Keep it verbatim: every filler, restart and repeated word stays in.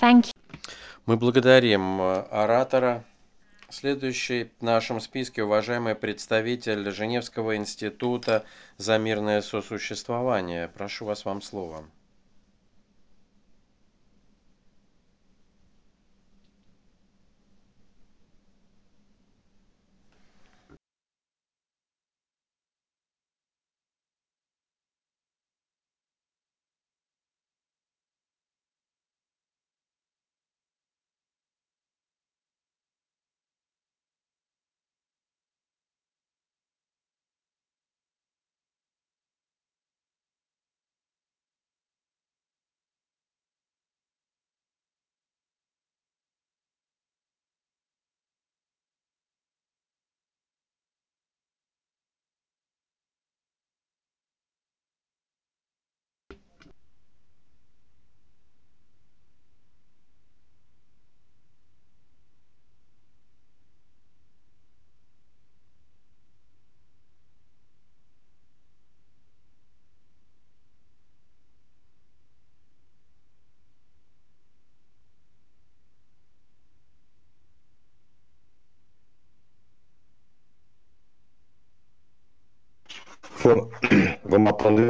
Thank you. Мы благодарим э, оратора. Следующий в нашем списке уважаемый представитель Женевского института за мирное сосуществование. Прошу вас, вам слово. Vous m'entendez?